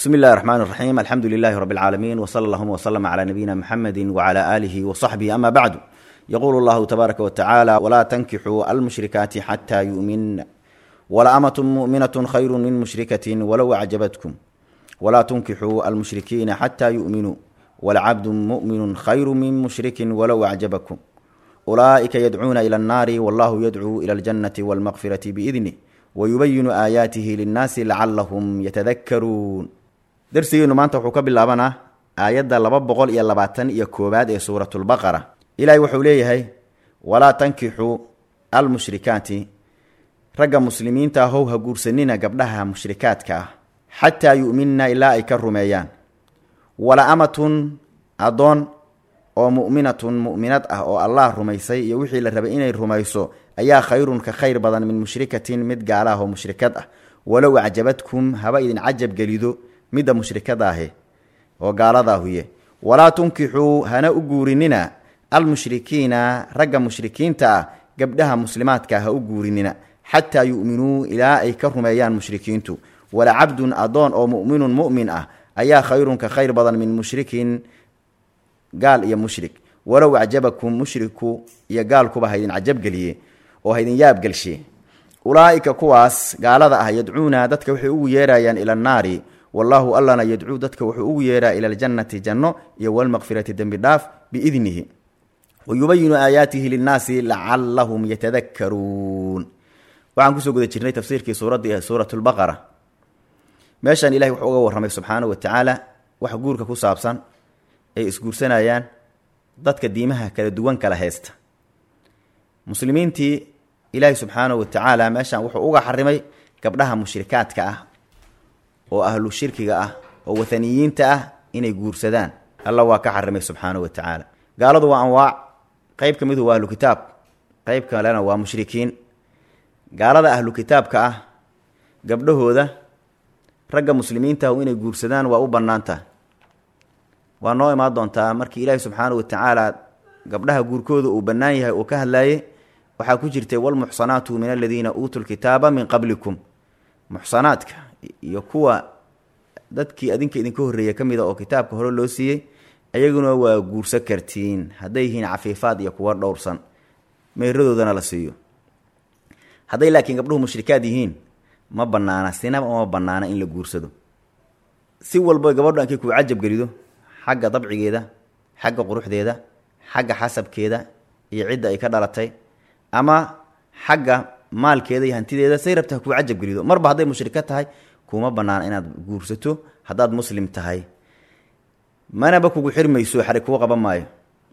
بسم الله الرحمن الرحيم الحمد لله رب العالمين وصلى الله وسلم على نبينا محمد وعلى آله وصحبه أما بعد يقول الله تبارك وتعالى ولا تنكحوا المشركات حتى يؤمن ولأمة مؤمنة خير من مشركة ولو أعجبتكم ولا تنكحوا المشركين حتى يؤمنوا ولعبد مؤمن خير من مشرك ولو أعجبكم أولئك يدعون إلى النار والله يدعو إلى الجنة والمغفرة بإذنه ويبين آياته للناس لعلهم يتذكرون درسينا maanta wuxuu ka bilaabanaa aayada 221 ee suuratul baqara ilaahay wuxuu leeyahay wala tankihu al mushrikaati raga muslimiinta ha guursanina gabdhaha mushrikaadka hatta yu'minna ila ay ka rumeeyaan wala amatun adoon oo mu'minatun mu'minad ah oo Allah rumaysay iyo wixii la rabay inay rumayso ayaa khayrun ka khayr badan min mushrikatin mid gaalaha oo mushrikad ah walaw ajabatkum haba idin ajab galido midda mushrikada ah oo gaalada huye wala tunkihu hana uguurinina al mushrikiina raga mushrikiinta gabdhaha muslimaadka ha uguurinina hatta yu'minu ila ay ka rumeeyaan mushrikiintu wala abdun adoon oo mu'minun mu'min ah ayaa khayrun ka khayr badan min mushrikin gaal iyo mushrik walaw ajabakum mushriku iyo gaalkuba haydin ajab galiye oo haydin yaab galshe ulaa'ika kuwaas gaalada ah yadcuuna dadka waxay ugu yeerayaan ila naari والله ألنا يدعو دتك وحو يرى إلى الجنة جنة والمغفرة ذنب داف بإذنه ويبين آياته للناس لعلهم يتذكرون وعن كسو قد جرني تفسير في سورة البقرة ماشان إلهي وحوه ورحمه سبحانه وتعالى وحقورك كسابسان أي اسقور سنايان دتك ديمها كالدوان كالهيست مسلمين تي إلهي سبحانه وتعالى ماشان وحوه حرمي قبلها مشركات كأه oo ahlu shirkiga ah oo wathaniyiinta ah inay guursadaan Allah waa ka xarimay subhanahu wa ta'ala gaaladu waa anwaac qayb kamid ah ahlu kitaab qayb kalena waa mushrikiin gaalada ahlu kitaabka ah gabdhahooda ragga muslimiinta ah inay guursadaan waa u banaanta waa noo imaan doontaa markii Ilaahay subhanahu wa ta'ala gabdhaha guurkooda uu banaan yahay oo ka hadlayay waxa ku jirtay wal muhsanaatu min alladheena utul kitaaba min qablikum muhsanaadka iyo kuwa dadkii adinka idinka horeeyay kamida oo kitaabka hore loo siiyay ayaguna waa guursa kartiin haday yihiin cafiifaad iyo kuwa dhowrsan meeradoodana la siiyo haday laakiin gabdhuhu mushrikaad yihiin ma banaana sinaba ma banaana in la guursado si walba gabadhu ankii ku ajab galido xagga dabcigeeda xagga quruxdeeda xagga xasabkeeda iyo cidda ay ka dhalatay ama xagga maalkeeda iyo hantideeda say rabtaa ku ajab galido marba haday mushrikad tahay kuma banaan inaad guursato hadaad muslim tahay manaba kugu xirmayso xari ku qaban maayo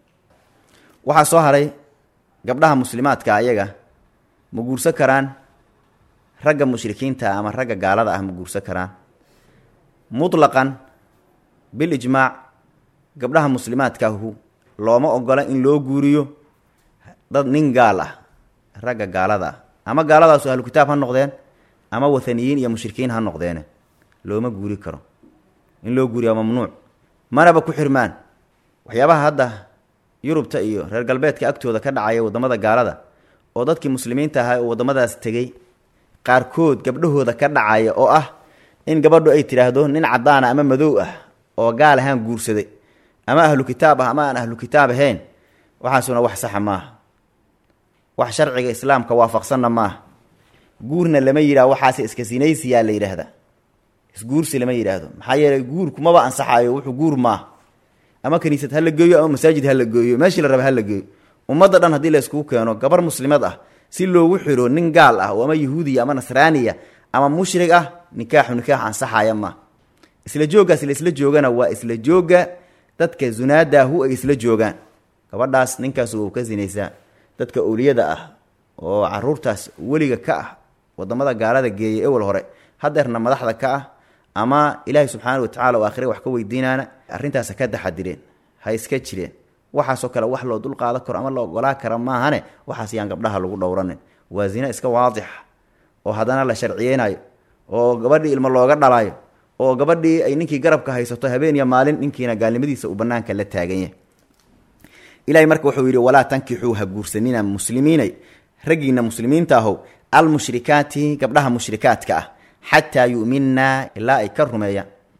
waxa soo haray gabdhaha muslimaadka ayaga ma guursan karaan ragga mushrikiinta ama ragga gaalada ah ma guursan karaan mutlaqan bil ijmaac gabdhaha muslimaadka looma ogola in loo guuriyo dad nin gaal ah ragga gaalada ama gaaladaas ahlu kitaab ha noqdeen ama wathaniyiin iyo mushrikiin ha noqdeen looma guuri karo in loo guuriyo mamnuuc maraba ku xirmaan waxyaabaha hadda Yurubta iyo reer galbeedka agtooda ka dhacay wadamada gaalada oo dadkii muslimiinta ahaa oo wadamadaas tagay qaarkood gabdhahooda ka dhacay oo ah in gabadhu ay tiraahdo nin cadaan ama madow ah oo gaal ahaan guursaday ama ahlu kitaab ah ama aan ahlu kitaab ahayn waxaasuna wax sax ma aha wax sharciga islaamka waafaqsanna ma aha guurna lama yiraahdo waxaas iska sinaysiya la yiraahdo isguursi lama yiraahdo maxaa yeelay guurku ma ba ansaxayo wuxuu guur ma ama kaniisad hal la geeyo ama masaajid hal la geeyo meeshii la rabo hal la geeyo ummadda dhan hadii la isku keeno gabar muslimad ah si loogu xiro nin gaal ah ama yahuudi ama nasraaniya ama mushrik ah nikaax ansaxaya ma isla joogaas isla joogana waa isla jooga dadka zunaada ay isla joogaan gabadhaas ninkaas uu ka sinaysaa dadka awliyada ah oo caruurtaas waliga ka ah wadamada gaalada geeyay awal hore hadeerna madaxda ka ah ama Ilaahay subhanahu wa ta'ala aakhire wax ka weydiinana arintaas ka daxadireen ha iska jireen waxaas oo kale wax loo dul qaado karo ama loo ogolaa karo maahane waxaas yaan gabdhaha lagu dhowranin waa zina iska waadix oo hadana la sharciyeenayo oo gabadhii ilmo looga dhalayo oo gabadhii ay ninkii garabka haysato habeen iyo maalin ninkiina gaalnimadiisa u banaanka la taagan yahay Ilaahay marka wuxuu yiri wala tankihu ha guursanina muslimiinay ragiina muslimiinta aho al mushrikaati gabdhaha mushrikaadka ah hatta yu'minna illa ay ka rumeeyaan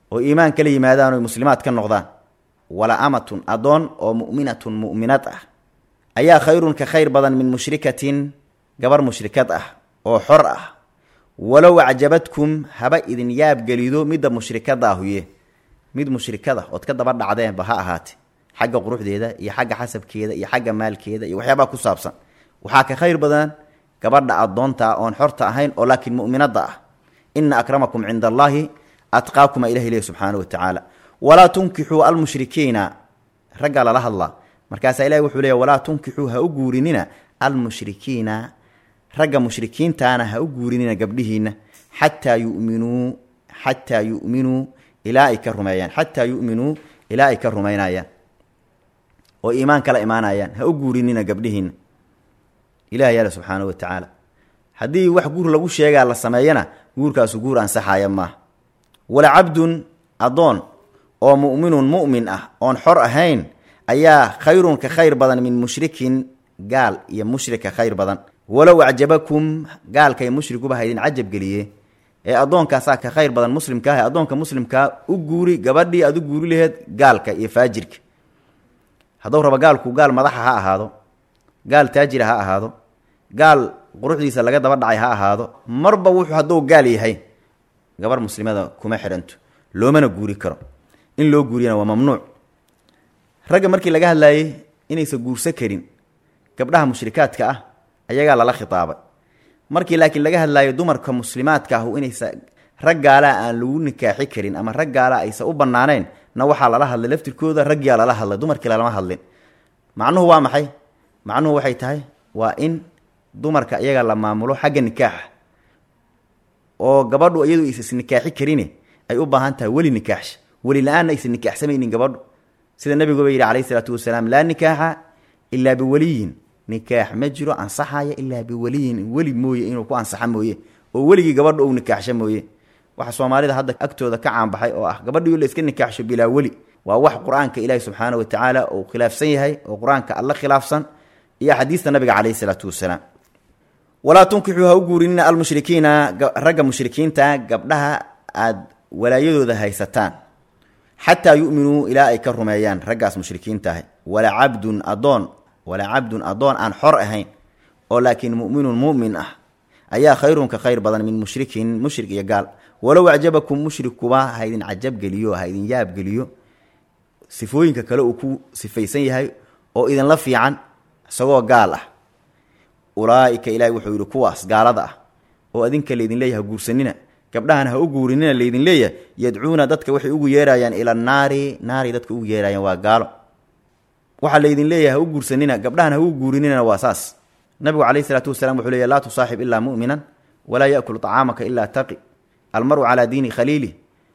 oo iimaan kala yimaadaan oo muslimaad ka noqdaan wala amatun adoon oo mu'minatun mu'minad ah ayaa khayrun ka khayr badan min mushrikatin gabar mushrikad ah oo xor ah walow acjabadkum haba idin yaab gelido midda mushrikada ahuye mid mushrikada ood ka daba dhacdeenba ha ahaate xagga quruxdeeda iyo xagga xasabkeeda iyo xagga maalkeeda iyo waxyaabaha ku saabsan waxaa ka khayr badan gabadha adoonta oon xorta ahayn oo laakiin mu'minada ah inna akramakum cinda allaahi atqaakum ilahi ilayhi subxaanahu watacaala walaa tunkixuu almushrikiina raggaa lala hadlaa markaasaa ilahi wuxuu leeya walaa tunkixuu ha u guurinina almushrikiina ragga mushrikiintaana ha u guurinina gabdhihiina xataa yu'minuu ilaa ay ka rumeeyaan xataa yu'minuu ilaa ay ka rumaynayaan oo iimaan kala imaanayaan ha u guurinina gabdhihiina ilahi yaala subxaanahu watacaala haddii wax guur lagu sheegaa la sameeyana guurkaasu guur ansaxaya maaha wala cabdun adoon oo mu'minun mu'min ah oon xor ahayn ayaa khayrun ka khayr badan min mushrikin gaal iyo mushrika khayr badan walow acjabakum gaalkay mushrikuba haydin cajab geliye ee addoonkaasaa ka khayr badan muslimka ah addoonka muslimkaa u guuri gabadhii aad u guuri laheed gaalka iyo faajirka hadduu rabo gaalku gaal madaxa ha ahaado gaal taajira ha ahaado gaal quruxdiisa laga daba dhacay ha ahaado marba wuxuu hadduu gaal yahay gabar muslimada kuma xidhanto loomana guuri karo in loo guuriyana waa mamnuuc ragga markii laga hadlaayey inaysan guursan karin gabdhaha mushrikaadka ah ayagaa lala khitaabay markii laakiin laga hadlaayo dumarka muslimaadka ah inaysa rag gaalaa aan lagu nikaaxi karin ama rag gaalaa aysan u bannaanayn na waxaa lala hadlay laftirkooda raggiyaa lala hadlay dumarkii lalama hadlin macnuhu waa maxay macnuhu waxay tahay waa in dumarka iyaga la maamulo xagga nikaaxa oo gabadhu iyadu aysan isnikaaxi karin ay u baahan tahay weli nikaaxsha weli la-aanna aysan nikaaxsamaynin gabadhu sida nabiguba yidhi calayhi salaatu wasalaam laa nikaaxa ilaa biwaliyin nikaax ma jiro ansaxaya ilaa biwaliyin weli mooye inuu ku ansaxa mooye oo weligii gabadha uu nikaaxsho mooye waxa soomaalida hadda agtooda ka caanbaxay oo ah gabadhii la iska nikaaxsho bilaa weli waa wax qur-aanka ilaahi subxaanahu watacaala uu khilaafsan yahay oo qur-aanka alla khilaafsan iyo xadiista nabiga calayhi salaatu wasalaam walaa tunkixuu ha u guurinina almushrikiina ragga mushrikiinta gabdhaha aad walaayadooda haysataan xataa yu'minuu ilaa ay ka rumeeyaan raggaas mushrikiinta ah wala cabdun adoon aan xor ahayn oo laakiin mu'minun mu'min ah ayaa khayrun ka khayr badan min mushrikin mushrik iyo gaal walow acjabakum mushrikuba haydin cajab geliyo haydin yaab geliyo sifooyinka kale uu ku sifaysan yahay oo idinla fiican isagoo gaal ah ulaa'ika ilaahi wuxuu yidhi kuwaas gaalada ah oo adinka laydin leeyahay guursanina gabdhahana ha u guurinina laydin leeyahay yadcuuna dadka waxay ugu yeerayaan ila naari dadka ugu yeerayaan waa gaalo waxaa laydin leeyahay ha u guursanina gabdhahana ha u guurinina waa saas nabigu calayhi salaatu wasalaam wuxuu leeyahy laa tusaaxib ilaa mu'minan walaa ya'kulu طacaamaka ilaa taqi almaru calaa diini khaliili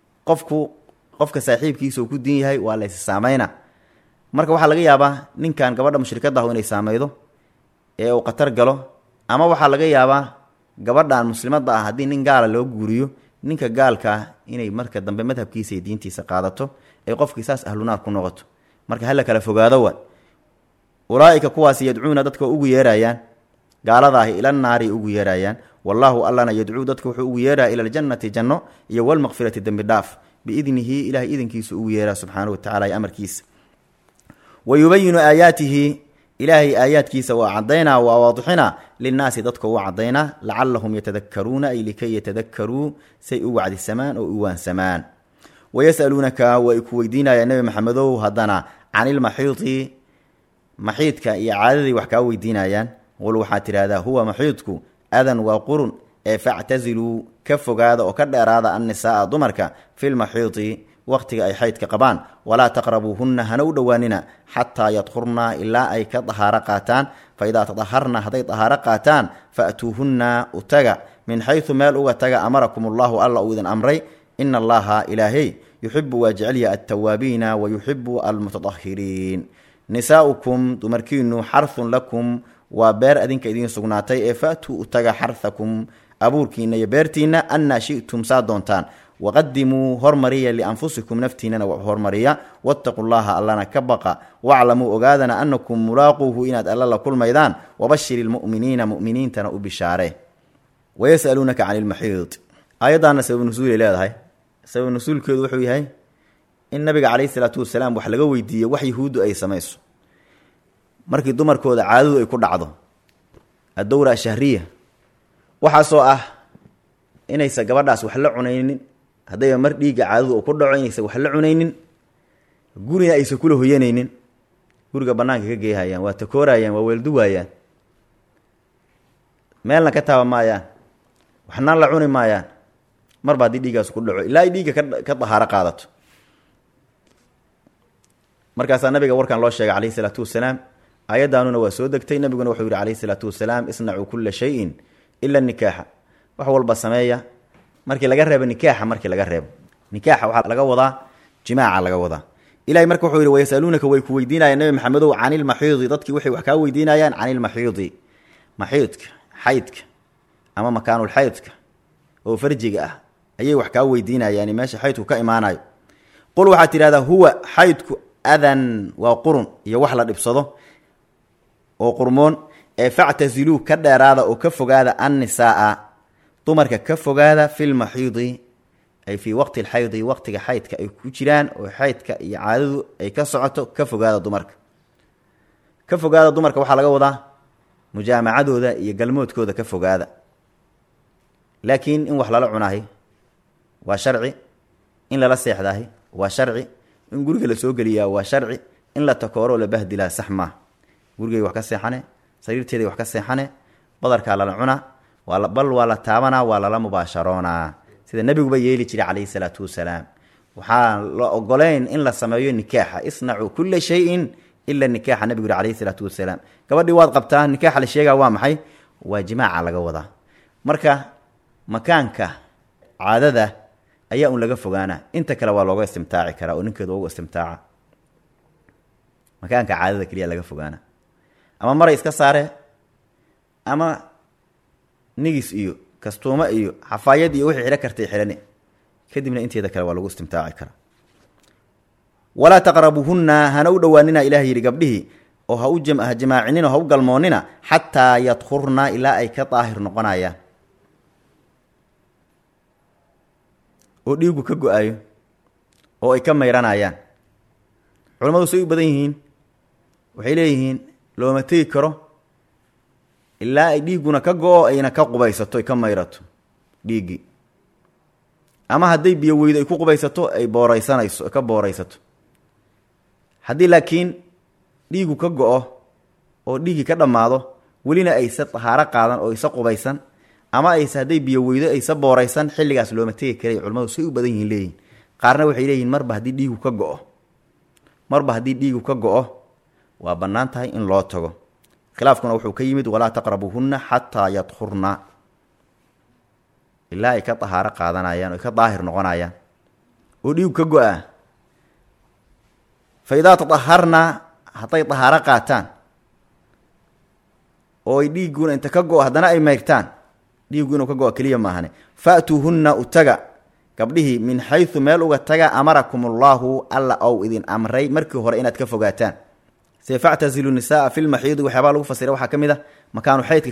qofka saaxiibkiisa uu ku diin yahay waa laysa saamayna marka waxaa laga yaabaa ninkan gabadha mushrikada ah inay saamaydo ee uu khatar galo ama waxaa laga yaabaa gabadhan muslimada ah haddii nin gaala loo guuriyo ninka gaalka ah inay marka dambe madhabkiisa iyo diintiisa qaadato ee qofkii saas ahlunaar ku noqoto marka hala kala fogaado waa ulaa'ika kuwaasi yadcuuna dadka ugu yeerayaan gaaladaahi ila naari ugu yeerayaan wallaahu allana yadcuu dadka wuxuu ugu yeeraya ila aljannati janno iyo walmaqfirati dembi dhaaf biidnihi ilahay idinkiisa ugu yeeraa subxaanahu watacala iyo amarkiisa wa yubayinu aayaatihi ilaahay aayaadkiisa waa caddaynaa waa waadixinaa linnaasi dadka u caddaynaa lacallahum yatadakaruuna ay likay yatadakaruu say u wacdisamaan oo u waansamaan wayas'aluunaka way ku weydiinayaan nebi maxamedow haddana canilmaxiidi maxiidka iyo caadadii wax kaa weydiinayaan qul waxaad tidhaahdaa huwa maxiidku adan waa qurun ee factaziluu ka fogaada oo ka dheeraada annisaaa dumarka filmaxiidi waqtiga ay xaydka qabaan walaa taqrabuuhunna hana u dhowaanina xataa yadhurna ilaa ay ka dahaaro qaataan fa idaa tadaharna hadday dahaaro qaataan fa'tuuhunna u taga min xaysu meel uga taga amarakum allahu alla uu idin amray ina allaha ilaahey yuxibu waa jecelya altawaabiina wa yuxibu almutatahiriin nisaa'ukum dumarkiinu xarhun lakum waa beer adinka idiin sugnaatay ee fa'tuu u taga xarhakum abuurkiina iyo beertiinna annaa shi'tum saa doontaan waqadimuu hormariya lianfusikum naftiinana hormariya wattaqu llaha allana ka baqa waclamuu ogaadana annakum mulaaquuhu inaad alla la kulmaydaan wabashir ilmu'miniina mu'miniintana u bishaare wayas'aluunaka cani ilmaxiid aayaddaana sabab nusuulay leedahay sabab nusuulkeedu wuxuu yahay in nabiga calayhi salaatu wasalaam wax laga weydiiyo wax yahuuddu ay samayso markii dumarkooda caadadu ay ku dhacdo addowra ashahriya waxaasoo ah inaysan gabadhaas wax la cunaynin haddayba mar dhiigga caadadu uu ku dhaco inaysan wax la cunaynin gurina aysan kula hoyanaynin guriga bannaanka ka geehayaan waa takoorayaan waa weelduwaayaan meelna ka taaba maayaan waxna la cuni maayaan marba haddii dhiiggaas ku dhaco ilaa ay dhiigga ka dahaaro qaadato markaasaa nabiga warkan loo sheegay calayhi salaatu wasalaam aayaddaanuna waa soo degtay nabiguna wuxuu yidhi calayhi salaatu wasalaam isnacuu kulla shayin ila nikaaxa wax walba sameeya markii laga reebo nikaaxa markii laga reebo nikaaxa waxaa laga wadaa jimaaca laga wadaa ilahay marka wuxuu yidhi wayasaluunaka way ku weydiinayaan nabi maxamedow canilmaxiidi dadkii waxay wax kaa weydiinayaan canilmaxiidi maxiidka xaydka ama makaanulxaydka oo farjiga ah ayay wax kaa weydiinayaan meesha xaydku ka imaanayo qul waxaad tidhahdaa huwa xaydku adan waa qurun iyo wax la dhibsado oo qurmoon ee factaziluu ka dheeraada oo ka fogaada annisaaa dumarka ka fogaada filmaxiidi ay fii waqti lxaydi waqtiga xaydka ay ku jiraan oo xaydka iyo caadadu ay ka socoto ka fogaada dumarka ka fogaada dumarka waxaa laga wadaa mujaamacadooda iyo galmoodkooda ka fogaada laakiin in wax lala cunahay waa sharci in lala seexdahay waa sharci in guriga la soo geliyaa waa sharci in la takooro la bahdilaa sax maa gurigay wax ka seexane sariirteeday wax ka seexane badarkaa lala cunaa bal waa la taabanaa waa lala mubaasharoonaa sida nebiguba yeeli jiray calayhi salaatu wasalaam waxaa la ogoleyn in la sameeyo nikaaxa isnacuu kulla shayin ila nikaaxa nebigu yiri calayhi salaatu wasalaam gabadhii waad qabtaa nikaaxa la sheegaa waa maxay waa jimaaca laga wadaa marka makaanka caadada ayaa un laga fogaana inta kale waa looga istimtaaci karaa oo ninkeedu uga istimtaaca makaanka caadada keliya laga fogaana ama maray iska saare ama nigis iyo kastuuma iyo xafaayad iyo wixii xidho kartay xidhani kadibna inteeda kale waa lagu istimtaaci karaa walaa taqrabuhunna hana u dhowaanina ilaah yidhi gabdhihii oo ha u jamaacinina ha u galmoonnina xataa yadkurna ilaa ay ka daahir noqonayaan oo dhiigu ka go-ayo oo ay ka mayranayaan culammadu say u badan yihiin waxay leeyihiin looma tegi karo ilaa ay dhiigguna ka go-o ayna ka qubaysato ay ka mayrato dhiiggii ama hadday biyo weydo ay ku qubaysato ay booraysanayso ka booraysato haddii laakiin dhiigu ka go-o oo dhiiggii ka dhammaado welina aysa tahaaro qaadan oo aysa qubaysan ama aysa hadday biyo weydo aysa booraysan xilligaas looma tegi karay culimmadu say u badan yihiin leeyihin qaarna waxay leeyihin marba haddii dhiigu ka go-o waa bannaan tahay in loo tago khilaafkuna wuxuu ka yimid walaa taqrabuhunna xataa yadkurna ilaa ay ka tahaaro qaadanayaan oo ay ka daahir noqonayaan oo dhiigu ka go-a fa idaa tadaharna hadday tahaaro qaataan oo ay dhiigguna inta ka go-o haddana ay mayrtaan dhiiggu inuu ka go-o keliya maahane fa'tuuhunna utaga gabdhihii min xaysu meel uga taga amarakum allaahu alla ou idin amray markii hore inaad ka fogaataan se factazilu nisaaa filmaxiidi waxyaabaa lagu fasiray waxaa ka mid a makaanulxaydka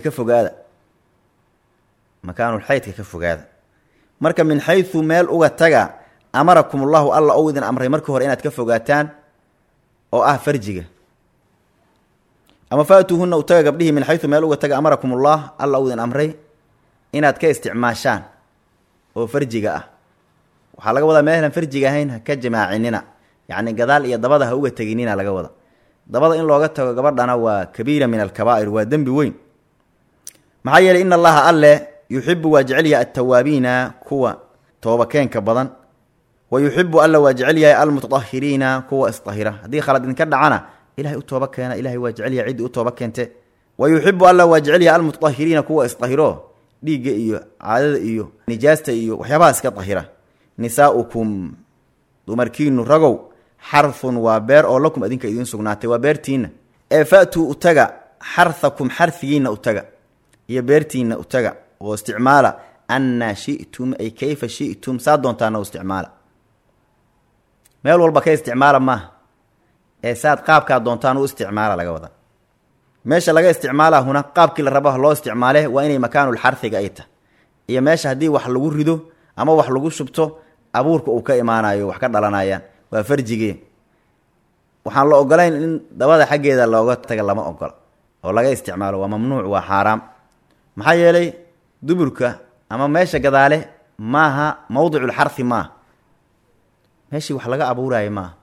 ka fogaada marka min xaysu meel uga taga amarakum ullahu alla ou idin amray markii hore inaad ka fogaataan oo ah farjiga ama faatuuhunna utaga gabdhihii min xaysu meel uga taga amarakum ullah alla ou idin amray inaad ka isticmaashaan oo farjiga ah waxaa laga wadaa meelan farjiga ahayn ha ka jamaacinina yacni gadaal iyo dabada ha uga teginina laga wada dabada in looga tago gabadhana waa kabiira min alkabaa'ir waa dembi weyn maxaa yeelay in allaha alle yuxibu waa jecelyahay altawaabiina kuwa toobakeenka badan wa yuxibu alla waa jecelyahay almutatahiriina kuwa isdahira haddii khalad idinka dhacana ilahay u tooba keena ilahay waa jecelyahay ciddii u tooba keente wa yuxibu alla waa jecelyahay almutatahiriina kuwa isdahiro dhiigga iyo caadada iyo nijaasta iyo waxyaabaha iska dahira nisaa'ukum dumarkiinu ragow xarfun waa beer oo lakum adinka idiin sugnaatay waa beertiinna ee fa'tuu utaga xarhakum xarfigiinna utaga iyo beertiinna utaga oo isticmaala annaa shi'tum ay kayfa shi'tum saa doontaana u isticmaala meel walba ka isticmaala maaha ee saad qaabkaa doontaan u isticmaala laga wada meesha laga isticmaala huna qaabkii la rabo loo isticmaale waa inay makaanul xarfiga ay tahay iyo meesha haddii wax lagu rido ama wax lagu shubto abuurka uu ka imaanayo wax ka dhalanayaan waa farjigee waxaan la ogolayn in dabada xaggeeda looga taga lama ogola oo laga isticmaalo waa mamnuuc waa xaaraam maxaa yeelay duburka ama meesha gadaale maaha mawdicu lxarhi maaha meeshii wax laga abuuraayo maaha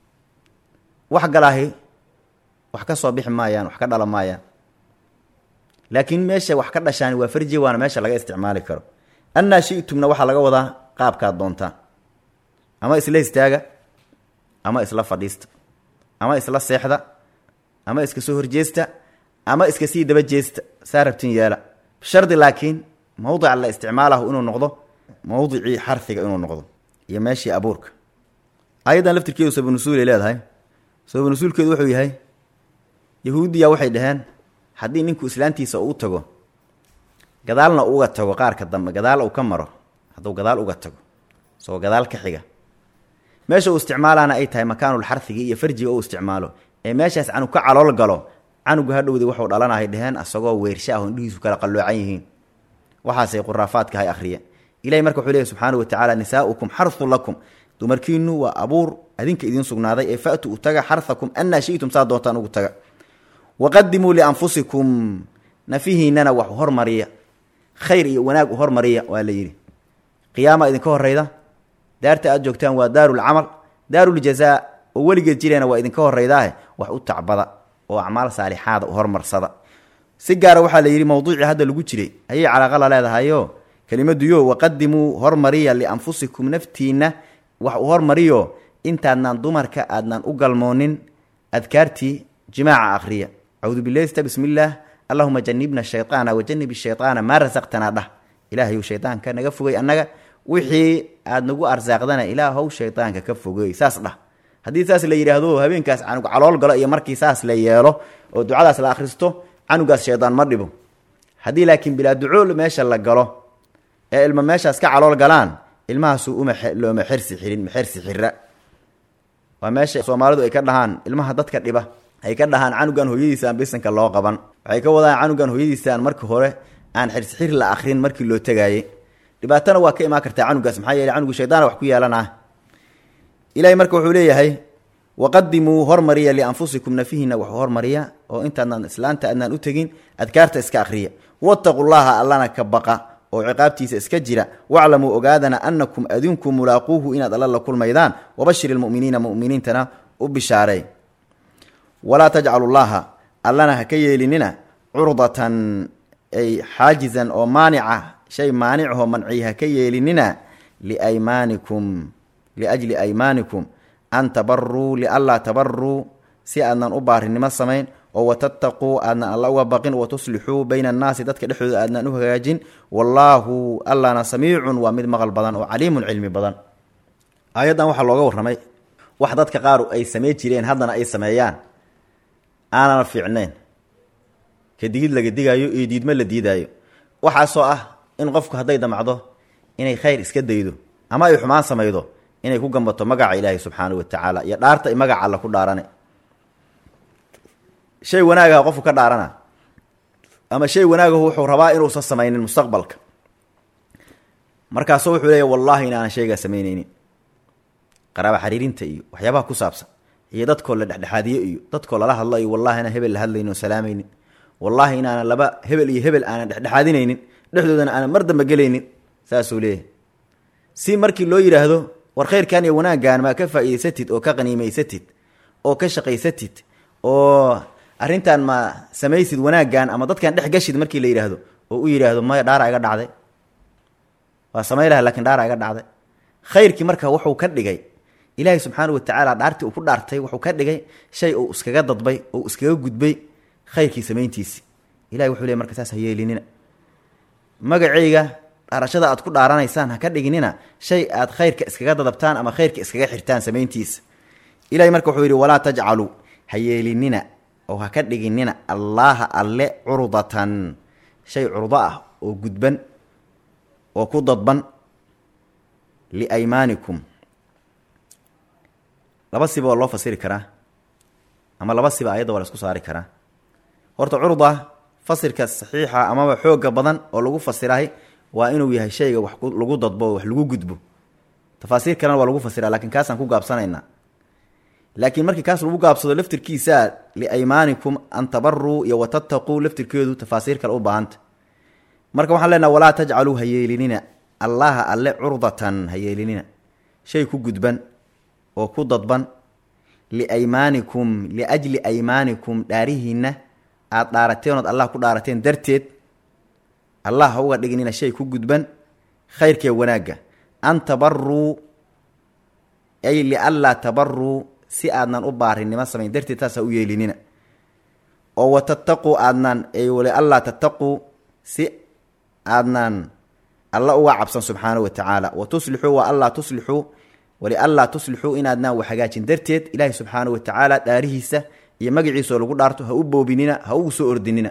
wax galaahi wax ka soo bixi maayaan wax ka dhala maayaan laakiin meesha wax ka dhashaan waa farji waana meesha laga isticmaali karo annaa shi'tumna waxaa laga wadaa qaabkaad doontaan ama isla istaaga ama isla fadhiista ama isla seexda ama iska soo horjeesta ama iska sii daba jeesta saa rabtin yeela shardi laakiin mawdica la isticmaalahu inuu noqdo mawdicii xarfiga inuu noqdo iyo meeshii abuurka ayadan laftirkeedu sabanusuulay leedahay sabanusuulkeedu wuxuu yahay yahuudiya waxay dhaheen haddii ninku islaantiisa uu tago gadaalna uga tago qaarka dambe gadaal uu ka maro hadduu gadaal uga tago soo gadaal ka xiga meesha uu isticmaalaana ay tahay makaanul xarfiga iyo farjiga uu isticmaalo ee meeshaas canug ka calool galo canugu hadhowdii wuxuu dhalanahay dheheen asagoo weersha ah indhihiisu kala qalloocan yihiin waxaasay quraafaadka hay akhriya ilahay marka wuxuu leeyahy subxaanahu watacaala nisaa'ukum xarthun lakum dumarkiinu waa abuur adinka idiin sugnaaday ee fa'tu u taga xarhakum annaa shi'tum saa doontaan ugu taga waqadimuu lianfusikum nafihiinana wax hormariya khayr iyo wanaag u hormariya waa la yidhi qiyaama idinka horrayda daarta aad joogtaan waa daarulcamal daaruljazaa oo weligeed jireena waa idinka horraydaahe wax u tacbada oo acmaal saalixaada u hormarsada si gaara waxaa la yidhi mawduucii hadda lagu jiray ayay calaaqa la leedahayo kelimaduyo waqadimuu hormariya lianfusikum naftiinna wax u hormariyo intaadnaan dumarka aadnaan u galmoonin adkaartii jimaaca akhriya acuudu bilahsta bismi illaah allahuma janibna shayطaana wajanib shayطaana maa rasaqtanaa dhah ilaahayu shaydaanka naga fogey annaga wixii aad nagu arsaaqdana ilaahow shaydaanka ka fogey saas dhah haddii saas la yidhaahdo habeenkaas canug calool galo iyo markii saas la yeelo oo ducadaas la akhristo canugaas shaydaan ma dhibo haddii laakiin bilaa ducool meesha la galo ee ilma meeshaas ka calool galaan ilmahaasu looma xersi xirin maxersi xira waa meesha soomaalidu ay ka dhahaan ilmaha dadka dhiba ay ka dhahaan canugan hooyadiisa aan bisanka loo qaban waxay ka wadaan canugan hooyadiisa aan marka hore aan xersi xir la akhrin markii loo tagaayey dhibaatana waa ka imaan kartaa canugaas maxaa yeeley canugu shaydaana wax ku yeelanaa ilaahay marka wuxuu leeyahay waqadimuu hormariya lianfusikum nafihiina wax hormariya oo intaadnaan islaanta aadnaan u tegin adkaarta iska akhriya wattaqu llaha allana ka baqa oo ciqaabtiisa iska jira waclamuu ogaadana annakum adinku mulaaquuhu inaad alla la kulmaydaan wabashir ilmu'miniina mu'miniintana u bishaaray walaa tajcalu llaha allana ha ka yeelinina curdatan ay xaajizan oo maanica shay maanicahoo manciy ha ka yeelinina liajli aymaanikum an tabaruu lianlaa tabaruu si aadnan u baarinimo samayn oo watattaquu aadnan alla uga baqin watuslixuu bayna annaasi dadka dhexdooda aadnan u hagaajin wallaahu allana samiicun waa mid maqal badan oo caliimun cilmi badan aayaddan waxaa looga warramay wax dadka qaaru ay samey jireen haddana ay sameeyaan aanana fiicnayn ka digid laga digaayo iyo diidmo la diidaayo waxaasoo ah in qofku hadday damacdo inay khayr iska daydo ama ay xumaan samaydo inay ku gambato magaca ilaahay subxaanahu watacaala iyo dhaarta ay magaca alla ku dhaarane shay wanaagaha qofku ka dhaarana ama shay wanaagahu wuxuu rabaa inuusan samaynin mustaqbalka markaasoo wuxuu leeya wallaahi inaanan shaygaa samaynaynin qaraaba xariirinta iyo waxyaabaha ku saabsan iyo dadkoo la dhexdhexaadiyo iyo dadkoo lala hadlo iyo wallahi inaan hebel la hadlaynin oo salaamaynin wallaahi inaanan laba hebel iyo hebel aanan dhexdhexaadinaynin dhexdoodana aanan mar damba gelaynin saasuu leeyahay si markii loo yidhaahdo war khayrkan iyo wanaaggan maa ka faa'iidaysatid oo ka qaniimaysatid oo ka shaqaysatid oo arrintan ma samaysid wanaaggan ama dadkan dhex gashid markii la yidhaahdo oo u yidhaahdo maya dhaara iga dhacday waa samay laha lakiin dhaara iga dhacday khayrkii marka wuxuu ka dhigay ilaahay subxaanahu watacaala dhaartii uu ku dhaartay wuxuu ka dhigay shay uu iskaga dadbay oo iskaga gudbay khayrkii samayntiisi ilahay wuxuu leey marka saas ha yeelinina magacayga dhaarashada aad ku dhaaranaysaan ha ka dhiginina shay aad khayrka iskaga dadabtaan ama khayrka iskaga xirtaan samayntiisa ilahay marka wuxuu yidhi walaa tajcaluu ha yeelinina oo ha ka dhiginina allaaha alle curdatan shay curdo ah oo gudban oo ku dadban liaymaanikum laba siba waa loo fasiri karaa ama laba siba ayadda waa la isku saari karaa horta curda fasirka saxiixa amaba xooga badan oo lagu fasirahay waa inuu yahay shayga wax lagu dadbo oo wax lagu gudbo tafaasiir kalena waa lagu fasiraa laakiin kaasaan ku gaabsanaynaa laakiin markii kaas lagu gaabsado laftirkiisa liaymaanikum an tabaruu iyo watattaquu laftirkeedu tafaasiir kale u baahanta marka waxaan leenaha walaa tajcaluu ha yeelinina allaha alle curdatan ha yeelinina shay ku gudban oo ku dadban liaymaanikum liajli aymaanikum dhaarihiinna aada dhaarateen ood allah ku dhaarateen darteed allah ha uga dhignina shay ku gudban khayrkee wanaagga an tabaruu ay lianlaa tabaruu si aadnan u baarinimo samayn darteed taas ha u yeelinina oo watattaquu aadnan ay lianlaa tattaquu si aadnan alla uga cabsan subxaanahu watacaala watuslixuu wa allaa tuslixuu walianlaa tuslixuu inaadnaan wax hagaajin darteed ilaahay subxaanahu watacaala dhaarihiisa iyo magaciisaoo lagu dhaarto ha u boobinina ha ugu soo ordinina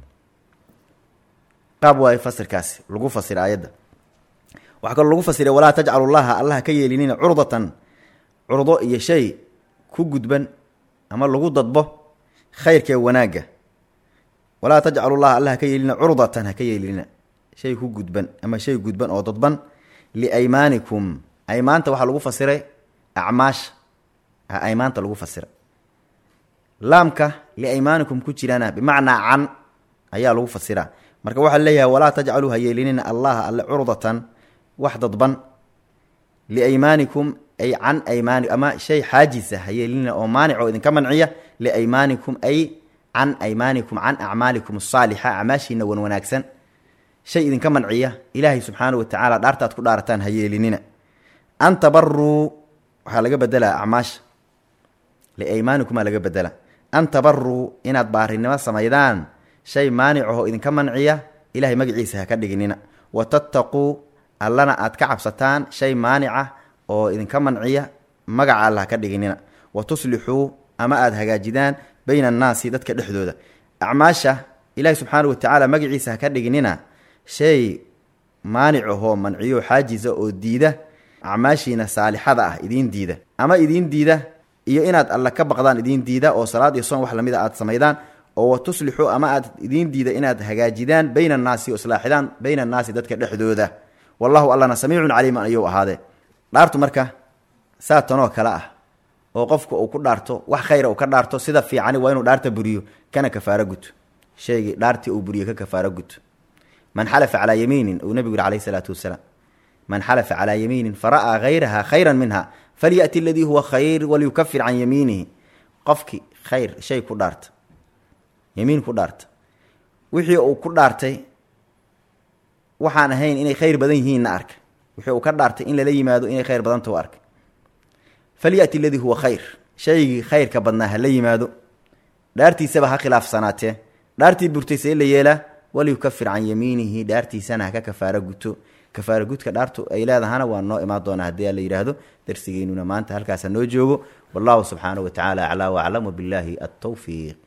qaab waayo fasirkaasi lagu fasira aayadda waxaa kaloo lagu fasiray walaa tajcalu llaha allaha ka yeelinina curdatan curdo iyo shay ku gudban ama lagu dadbo khayrkee wanaagga walaa tajcalu llaha allaha ka yeelinina curdatan ha ka yeelinina shay ku gudban ama shay gudban oo dadban liaymaanikum aymaanta waxaa lagu fasiray acmaasha aymaanta lagu fasiray laamka liaymaanikum ku jirana bimacnaa can ayaa lagu fasiraa marka waxaa leeyahay walaa tajcaluu ha yeelinina allaha alle curdatan wax dadban liaymaanikum ay can aymaani ama shay xaajisa ha yeelinina oo maanic oo idinka manciya liaymaanikum ay can aymaanikum can acmaalikum asaalixa acmaashiina wan wanaagsan shay idinka manciya ilaahay subxaanahu watacaala dhaartaad ku dhaarataan ha yeelinina an tabaruu waxaa laga bedelaa acmaasha liaymaanikum aa laga bedela an tabaruu inaad baarinimo samaydaan shay maanicaho idinka manciya ilahay magaciisa ha ka dhiginina watattaquu allana aad ka cabsataan shay maanica oo idinka manciya magaca alla ha ka dhiginina watuslixuu ama aada hagaajidaan bayna annaasi dadka dhexdooda acmaasha ilaahay subxaanahu watacaala magaciisa ha ka dhiginina shay maanicahoo manciyo xaajisa oo diida acmaashiina saalixada ah idiin diida ama idiin diida iyo inaad alla ka baqdaan idiin diida oo salaad iyo soon wax lamida aad samaydaan oo watuslixuu ama aad idiin diida inaad hagaajidaan bayna annaasi oo islaaxidaan bayna annaasi dadka dhexdooda wallahu allana samiicun caliiman ayuu ahaadee dhaartu marka saa tanoo kale ah oo qofka uu ku dhaarto wax khayra uu ka dhaarto sida fiicani waa inuu dhaarta buriyo kana kafaaro guto shaygii dhaartii uu buriyo ka kafaaro guto man xalafa calaa yamiinin uu nebigu yiri calayhi salaatu wasalaam man xalafa calaa yamiinin fara'aa hayraha khayran minha falyati aladii huwa khayr walyukafir can yamiinihi qofkii khayr shay ku dhaarta yamiin ku dhaarta wixii uu ku dhaartay waxaan ahayn inay khayr badan yihiinna arka wixii uu ka dhaartay in lala yimaado inay khayr badanta u arka falyati aladii huwa khayr shaygii khayrka badnaa ha la yimaado dhaartiisaba ha khilaafsanaatee dhaartii burtaysa in la yeelaa walyukafir can yamiinihi dhaartiisana ha ka kafaaro guto kafaaro gudka dhaartu ay leedahana waa noo imaan doonaa haddii la yidhaahdo darsigeynuna maanta halkaasa noo joogo wallahu subxaanahu watacaala aclaa waclam wabillaahi altawfiiq